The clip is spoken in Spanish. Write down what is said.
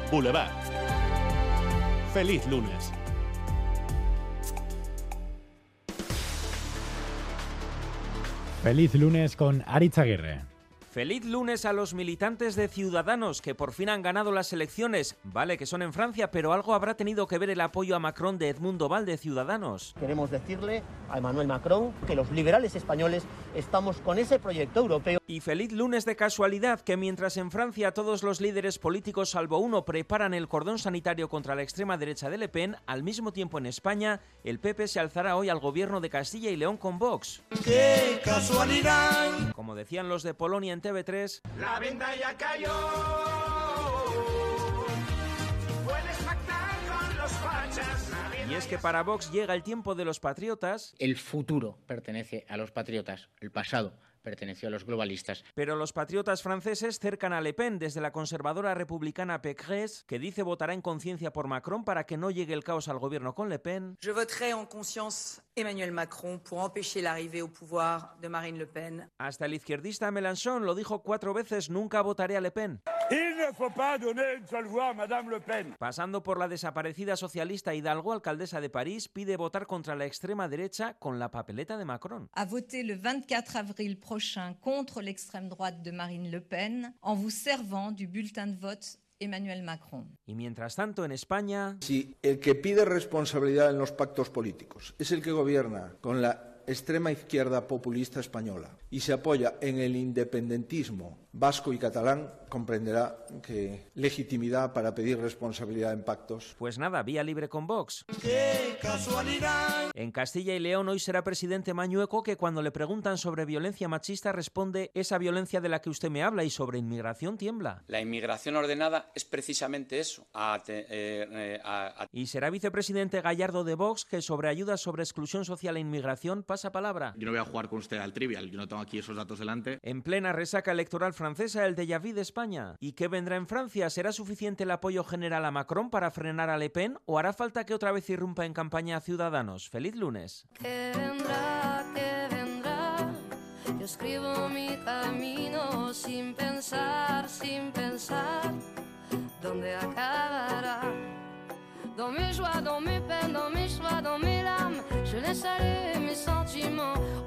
Boulevard. Feliz lunes. Feliz lunes con Aritz Aguirre. Feliz lunes a los militantes de Ciudadanos que por fin han ganado las elecciones. Vale que son en Francia, pero algo habrá tenido que ver el apoyo a Macron de Edmundo Val de Ciudadanos. Queremos decirle a Emmanuel Macron que los liberales españoles estamos con ese proyecto europeo. Y feliz lunes de casualidad que mientras en Francia todos los líderes políticos salvo uno preparan el cordón sanitario contra la extrema derecha de Le Pen, al mismo tiempo en España el PP se alzará hoy al gobierno de Castilla y León con Vox. ¡Qué casualidad! Como decían los de Polonia en TV3, la venda ya cayó. Puedes pactar con los fachas. Y es que para Vox llega el tiempo de los patriotas. El futuro pertenece a los patriotas, el pasado perteneció a los globalistas. Pero los patriotas franceses cercan a Le Pen desde la conservadora republicana Pécresse, que dice votará en conciencia por Macron para que no llegue el caos al gobierno con Le Pen. Je voterai en conscience Emmanuel Macron pour empêcher l'arrivée au pouvoir de Marine Le Pen. Hasta el izquierdista Mélenchon lo dijo 4 veces, nunca votaré a Le Pen. Il ne faut pas donner une seule voix a Madame Le Pen. Pasando por la desaparecida socialista Hidalgo, alcaldesa de París, pide votar contra la extrema derecha con la papeleta de Macron. A voter le 24 avril prochain contre l'extrême droite de Marine Le Pen en vous servant du bulletin de vote Emmanuel Macron. Y mientras tanto, en España... Si el que pide responsabilidad en los pactos políticos es el que gobierna con la extrema izquierda populista española y se apoya en el independentismo vasco y catalán, comprenderá que legitimidad para pedir responsabilidad en pactos. Pues nada, vía libre con Vox. ¡Qué casualidad! En Castilla y León hoy será presidente Mañueco, que cuando le preguntan sobre violencia machista responde esa violencia de la que usted me habla, y sobre inmigración tiembla. La inmigración ordenada es precisamente eso. Y será vicepresidente Gallardo de Vox, que sobre ayudas sobre exclusión social e inmigración pasa palabra. Yo no voy a jugar con usted al trivial, yo no tengo aquí esos datos delante. En plena resaca electoral francesa, el déjà vu de España. ¿Y qué vendrá en Francia? ¿Será suficiente el apoyo general a Macron para frenar a Le Pen o hará falta que otra vez irrumpa en campaña a Ciudadanos? ¡Feliz lunes! ¿Qué vendrá? ¿Qué vendrá? Yo escribo mi camino sin pensar, ¿dónde acabará? Dans mes joies, dans mes peines, dans mes choix, dans mes larmes, je laisse aller mes sentiments.